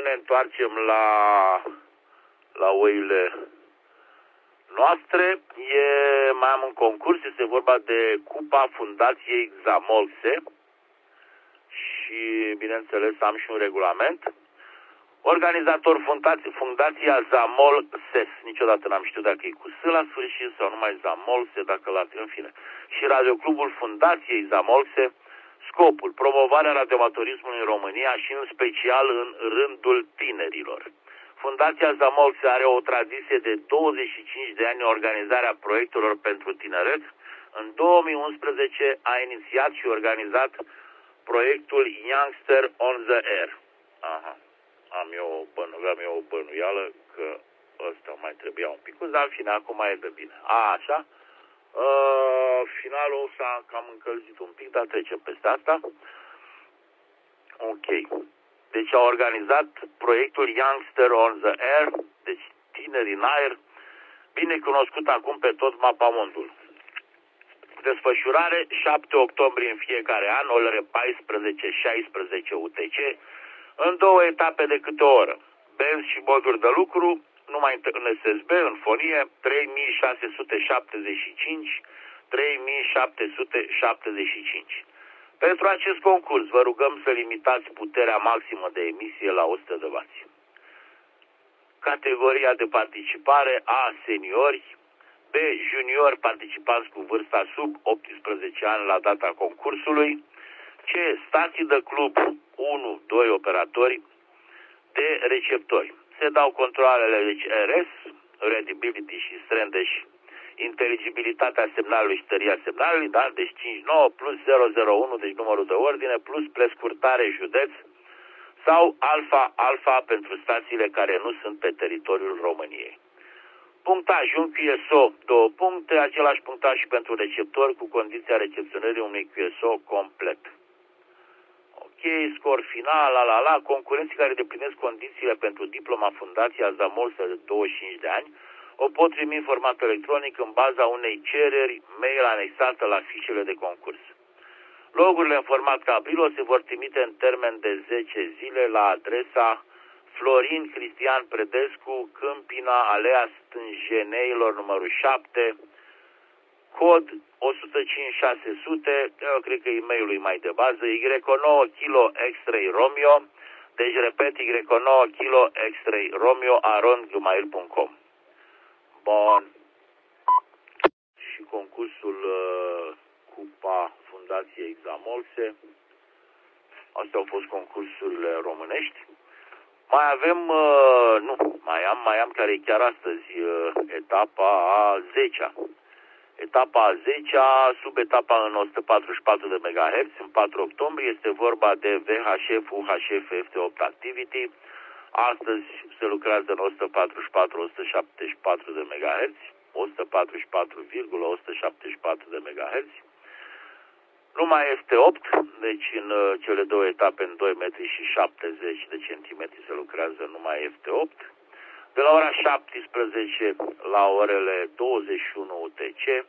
Ne întoarcem la oile noastre. Mai am un concurs, este vorba de Cupa Fundației Zamolxe și, bineînțeles, am și un regulament. Organizator Fundația Zamolse, niciodată n-am știut dacă e cu S la sfârșit sau numai Zamolse, dacă la în fine. Și Radioclubul Fundației Zamolse. Scopul: promovarea radioamatorismului în România și în special în rândul tinerilor. Fundația Zamolse are o tradiție de 25 de ani în organizarea proiectelor pentru tineret. În 2011 a inițiat și organizat proiectul Youngster on the Air. Aha. Am eu o bănuială că ăsta mai trebuia un pic, dar în fine, acum e de bine. Așa. Finalul s-a cam încălzit un pic, dar trecem peste asta. Ok. Deci a organizat proiectul Youngster on the Air, deci tineri în aer, bine cunoscut acum pe tot mapamondul. Desfășurare 7 octombrie în fiecare an, orele 14-16 UTC, în 2 etape de câte o oră. Benzi și moduri de lucru, numai în SSB, în fonie, 3675, 3775. Pentru acest concurs vă rugăm să limitați puterea maximă de emisie la 100 de W. Categoria de participare: A, seniori, B, juniori, participanți cu vârsta sub 18 ani la data concursului, C, stații de club 1-2 operatori, D, receptori. Se dau controalele, deci RS, Readability și Strandesh, inteligibilitatea semnalului și tăria semnalului, da? Deci 59 plus 001, deci numărul de ordine, plus prescurtare județ, sau alfa pentru stațiile care nu sunt pe teritoriul României. Punctaj: un QSO 2 puncte, același punctaj și pentru receptor, cu condiția recepționării unui QSO complet. Ok, scor final, concurenții care deplinesc condițiile pentru diploma Fundația Zamolse de 25 de ani o pot primi în format electronic în baza unei cereri mail anexată la fișele de concurs. Logurile în format Cabrilo se vor trimite în termen de 10 zile la adresa Florin Cristian Predescu, Câmpina, Alea Stânjeneilor, numărul 7, cod 105600, eu cred că e-mailul e mai de bază, Y9 Kilo X-Ray Romeo, deci repet, Y9 Kilo X-Ray Romeo @gmail.com. Bun. Și concursul Cupa Fundației Zamolse. Astea au fost concursurile românești. Mai avem, mai am care e chiar astăzi, etapa a 10-a. Etapa a 10-a, sub etapa în 144 de MHz, în 4 octombrie, este vorba de VHF, UHF, FT8 Activity. Astăzi se lucrează în 144-174 de MHz, 144,174 de MHz. Numai FT8, deci în cele două etape în 2 metri și 70 de centimetri se lucrează numai FT8. De la ora 17 la orele 21 UTC.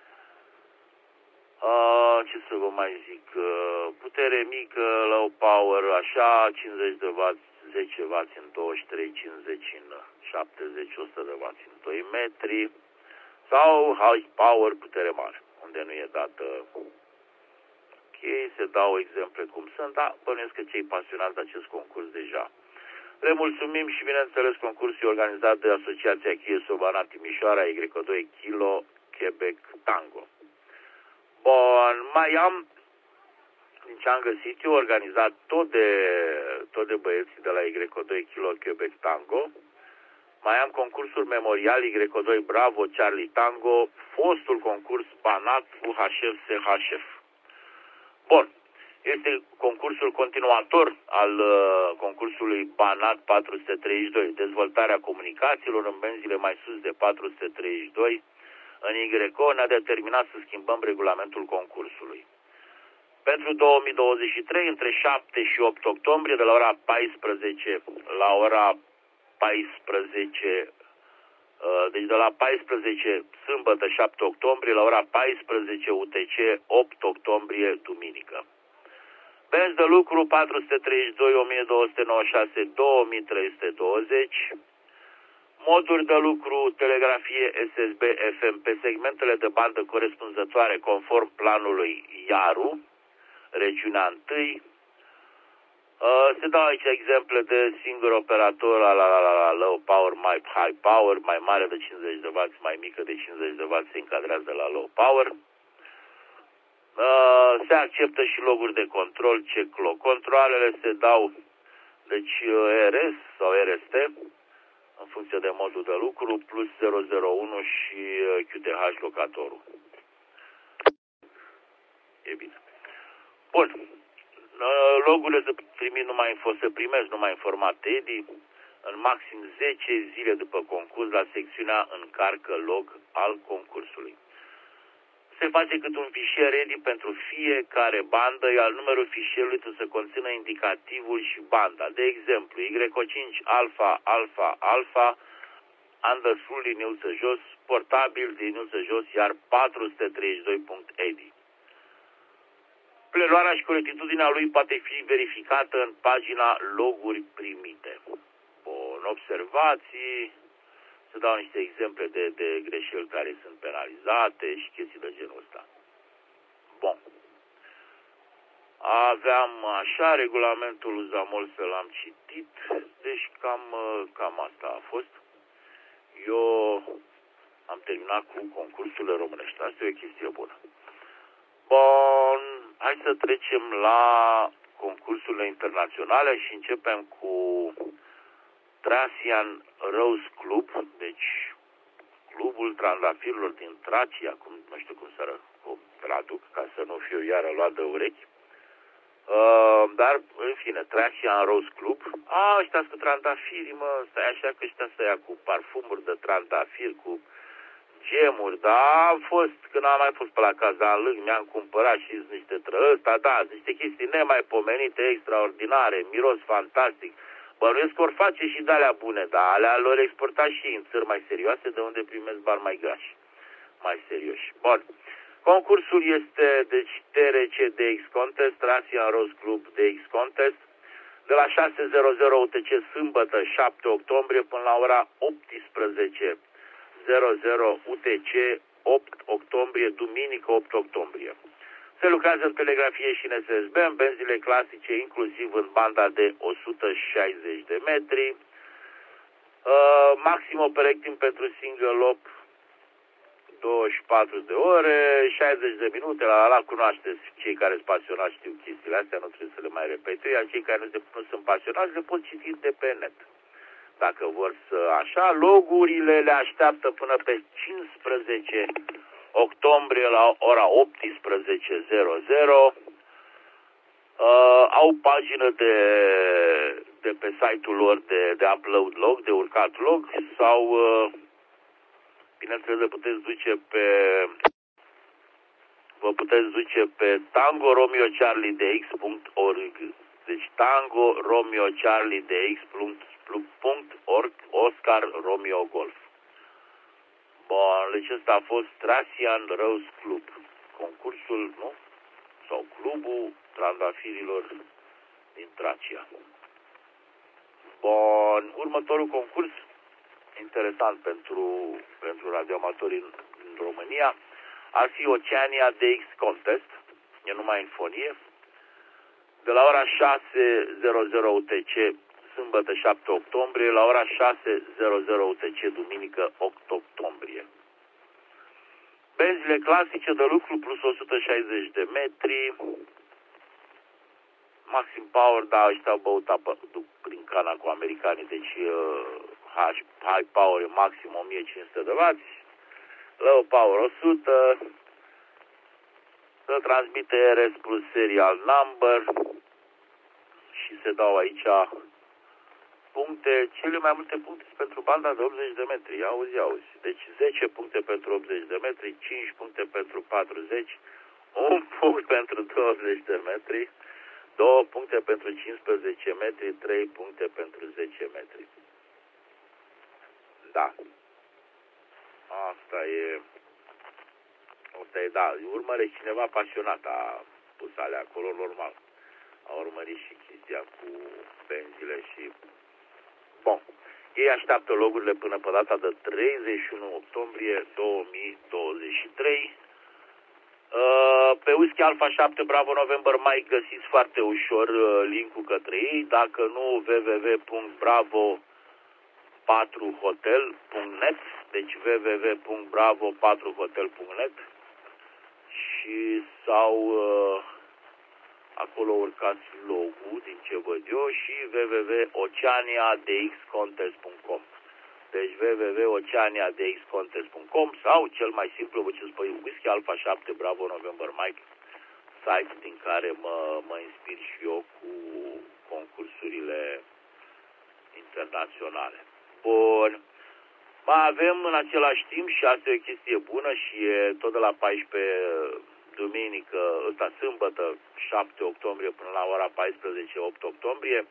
Ce să vă mai zic? Putere mică, low power, așa, 50 de W, 10 W în 23, 50 în 70, 100 de W în 2 metri. Sau high power, putere mare, unde nu e dată. Ok, se dau exemple cum sunt, dar bănuiesc că cei pasionați de acest concurs deja. Le mulțumim și, bineînțeles, concursul organizat de Asociația QSO Banat Timișoara, Y2 Kilo Quebec Tango. Bun, mai am, din ce am găsit eu, organizat tot de băieții de la Y2 Kilo Quebec Tango. Mai am concursul memorial Y2 Bravo Charlie Tango, fostul concurs Banat UHF SHF. Bun. Este concursul continuator al concursului Banat 432, dezvoltarea comunicațiilor în benzile mai sus de 432. În YO ne-a determinat să schimbăm regulamentul concursului. Pentru 2023, între 7 și 8 octombrie, de la ora 14 la ora 14, deci de la 14 sâmbătă 7 octombrie la ora 14 UTC 8 octombrie duminică. Benzi de lucru 432, 1296, 2320. Moduri de lucru, telegrafie SSB FM pe segmentele de bandă corespunzătoare conform planului IARU, regiunea 1. Se dau aici exemple de singur operator la low power, mai high power, mai mare de 50 de W, mai mică de 50 de W se încadrează la low power. Se acceptă și loguri de control, check-log. Controlele se dau, deci RS sau RST, în funcție de modul de lucru, plus 001 și QTH locatorul. E bine. Bun. Logurile se primesc numai în format EDI, în maxim 10 zile după concurs la secțiunea încarcă log al concursului. Se face cât un fișier EDI pentru fiecare bandă, iar numărul fișierului trebuie să conțină indicativul și banda. De exemplu, Y5 alfa, alfa, alfa, underscore liniuță jos, portabil liniuță jos, iar 432.edi. Preluarea și corectitudinea lui poate fi verificată în pagina loguri primite. Bun, observații, se dau niște exemple de greșeli care sunt penalizate și chestii de genul ăsta. Bun. Aveam așa, regulamentul UZAMOL să l-am citit, deci cam asta a fost. Eu am terminat cu concursurile românești, asta e o chestie bună. Bun, hai să trecem la concursurile internaționale și începem cu Thracian Rose Club, deci clubul trandafirilor din Tracia, nu știu cum să traduc ca să nu fiu iară luat de urechi. Dar, în fine, Thracian Rose Club. Ăștia cu trandafiri, mă, stai așa că ăștia să ia cu parfumuri de trandafir, cu gemuri, dar am fost, când am mai fost pe la Cazan Lâng, mi-am cumpărat și niște niște chestii nemaipomenite, extraordinare, miros fantastic. Bănuiesc că or face și de-alea bune, dar alea lor exporta și în țări mai serioase, de unde primesc bani mai grași, mai serioși. Bun. Concursul este, deci, TRC DX Contest, Thracian Rose Club DX Contest, de la 6:00 UTC sâmbătă 7 octombrie până la ora 18:00 UTC 8 octombrie, duminică 8 octombrie. Se lucrează în telegrafie și în SSB, în benzile clasice, inclusiv în banda de 160 de metri. Maxim operating pentru single lob 24 de ore, 60 de minute, la cunoașteți, cei care sunt pasionați știu chestiile astea, nu trebuie să le mai repet, iar cei care nu sunt pasionați le pot citi de pe net. Dacă vor să așa, logurile le așteaptă până pe 15 octombrie la ora 18:00. Au pagină de pe site-ul lor de upload log, de urcat log, sau bineînțeles vă puteți duce pe tangoromeo-charlie-dx.org. Deci tangoromeo-charlie-dx.org Oscar Romeo Golf. Bun, deci ăsta a fost Thracian Rose Club. Concursul, nu? Sau clubul trandafirilor din Tracia. Bun, următorul concurs, interesant pentru radioamatorii în România, ar fi Oceania DX Contest, e numai în fonie, de la ora 6:00 UTC, sâmbătă 7 octombrie, la ora 6:00 UTC, duminică 8 octombrie. Benzile clasice de lucru plus 160 de metri, maxim power, da, ăștia au băut apă prin cana cu americanii, deci high power maxim 1500 de W, low power 100, se transmite RS plus serial number și se dau aici puncte, cele mai multe puncte sunt pentru banda de 80 de metri, auzi. Deci 10 puncte pentru 80 de metri, 5 puncte pentru 40, 1 punct pentru 20 de metri, 2 puncte pentru 15 metri, 3 puncte pentru 10 metri. Da. Asta e, da, urmărește cineva pasionat, a pus alea acolo, normal. a urmărit și chestia cu benzile și... Bun. Ei așteaptă logurile până pe data de 31 octombrie 2023. Pe Whisky Alpha 7 Bravo November mai găsiți foarte ușor link-ul către ei. Dacă nu, www.bravo4hotel.net, deci www.bravo4hotel.net și sau acolo urcați logo-ul din ce văd eu și www.oceaniadxcontest.com. Deci www.oceaniadxcontest.com sau cel mai simplu duceți pe Whisky Alpha 7 Bravo November Mike, site din care mă inspir și eu cu concursurile internaționale. Bun. Mai avem în același timp și asta e o chestie bună și e tot de la 14 duminică, ăsta sâmbătă, 7 octombrie până la ora 14, 8 octombrie,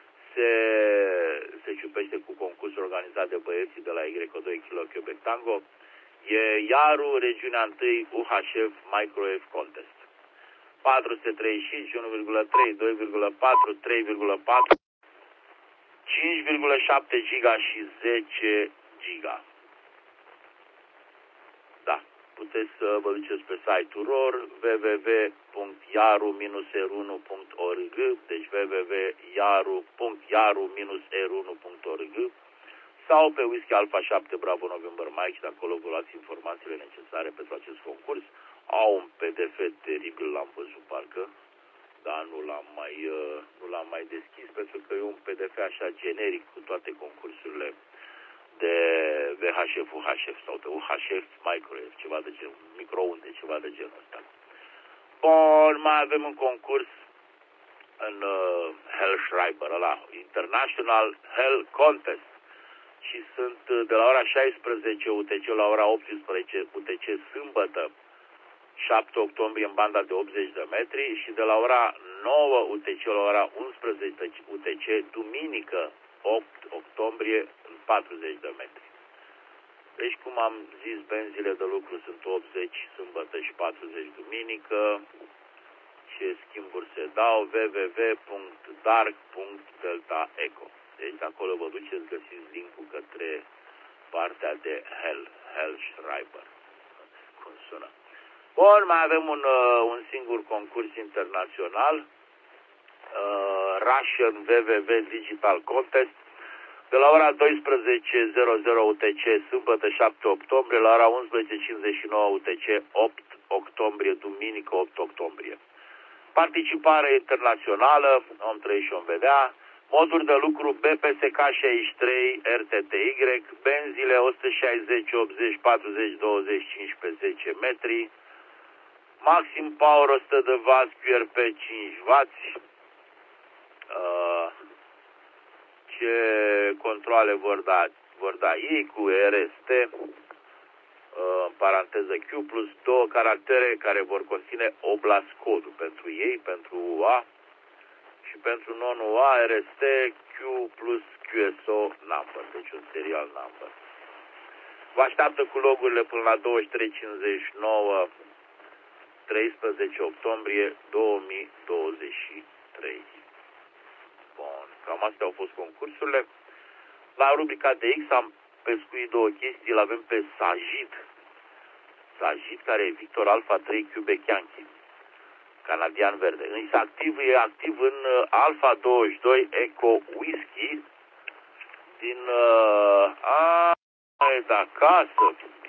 se ciupește cu concursul organizat de băieții de la Y2 Kilo Quebec Tango. E Iaru, regiunea 1, UHF Microwave Contest. 435, 1,3, 2,4, 3,4, 5,7 giga și 10 giga. Da, puteți să vă duceți pe site-ul lor www.yaru-r1.org, deci www.yaru-r1.org sau pe Whisky Alpha 7 Bravo November Mike și de acolo vă luați informațiile necesare pentru acest concurs. Au un PDF teribil, l-am văzut parcă, dar nu l-am mai deschis pentru că e un PDF așa generic cu toate concursurile de VHF, UHF sau de UHF Microwave, ceva de genul, microunde, ceva de genul ăsta. Bun, mai avem un concurs în Hellschreiber, ăla, International Hell Contest. Și sunt de la ora 16 UTC la ora 18 UTC sâmbătă, 7 octombrie în banda de 80 de metri și de la ora 9 UTC la ora 11 UTC duminică 8 octombrie în 40 de metri. Deci, cum am zis, benzile de lucru sunt 80 sâmbătă și 40 duminică. Ce schimburi se dau? www.dark.deltaeco. Deci, acolo vă duceți, găsiți link-ul către partea de Hellschreiber. Cum sună? Bun, mai avem un singur concurs internațional, Russian WWW Digital Contest, de la ora 12.00 UTC, sâmbătă 7 octombrie, la ora 11.59 UTC, 8 octombrie, duminică 8 octombrie. Participare internațională, om trăi și om vedea, moduri de lucru BPSK 63 RTTY, benzile 160, 80, 40, 20, 15, 10 metri, maxim power 100 de W, QRP 5 W. Ce controle vor da ei cu RST, în paranteză Q, plus 2 caractere care vor conține oblast codul pentru ei, pentru A și pentru non-UA, RST, Q plus QSO number, deci un serial number. Vă așteaptă cu logurile până la 23.59 13 octombrie 2023. Bun, cam astea au fost concursurile. La rubrica de X am pescuit două chestii, îl avem pe Sajid, care e Victor Alpha 3 Quebec Yankee, canadian verde. E activ în Alpha 22 Eco Whisky din de acasă.